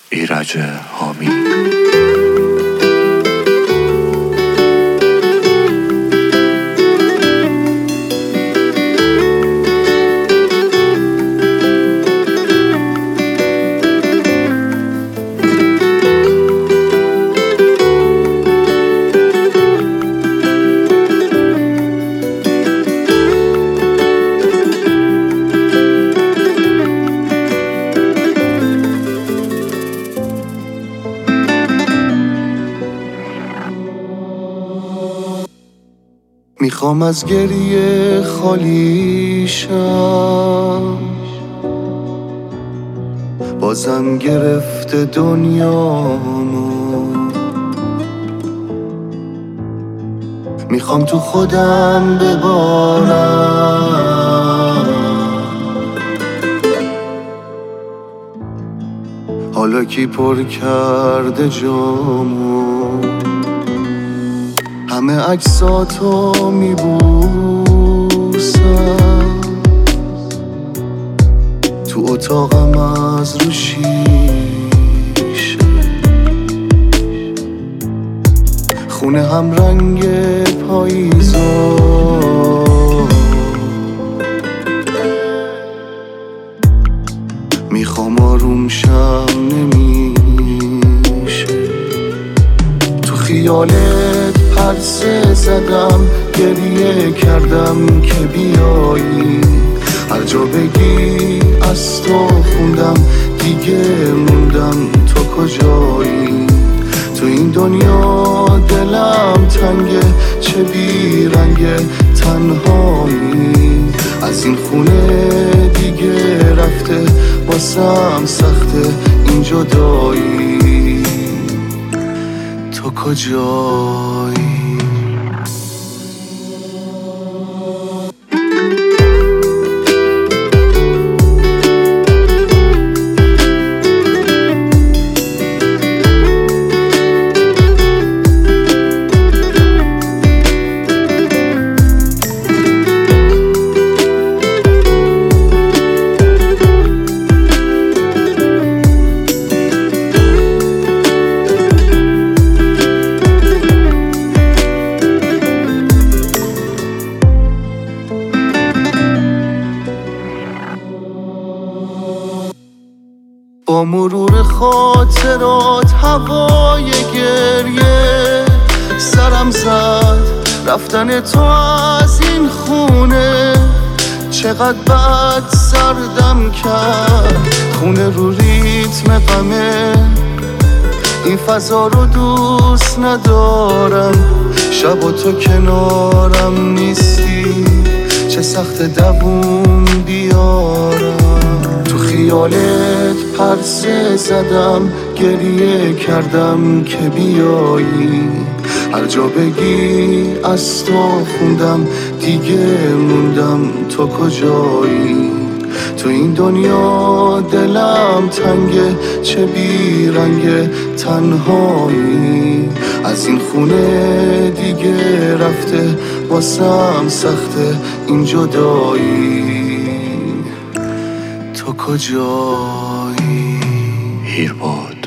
ایرج حامی. میخوام از گریه خالی شم، بازم گرفته دنیامو. میخوام تو خودم ببارم، حالا کی پر کرده جامو. همه عکساتو میبوسم، تو اتاقم از رو شیشه، خونه هم رنگ پاییزا. میخوام آروم شم نمیشه، تو خیالت پرسه زدم، گریه کردم که بیایی. هر جا بگی از تو خوندم، دیگه موندم تو کجایی. تو این دنیا دلم تنگه، چه بیرنگه تنهایی. از این خونه دیگه رفته، واسم سخته این جدایی. تو کجایی؟ با مرور خاطرات هوای گریه سرم زد، رفتن تو از این خونه. چقدر بد سردم کرد، خونه رو ریتم غمه. این فضا رو دوست ندارم، شب و تو کنارم نیستی، چه سخت دووم بیارم. تو خیالت پرسه زدم، گریه کردم که بیایی. هر جا بگی از تو خوندم، دیگه موندم تو کجایی. تو این دنیا دلم تنگه، چه بیرنگه تنهایی. از این خونه دیگه رفته، واسم سخته این جدایی. تو کجایی؟ هیرباد.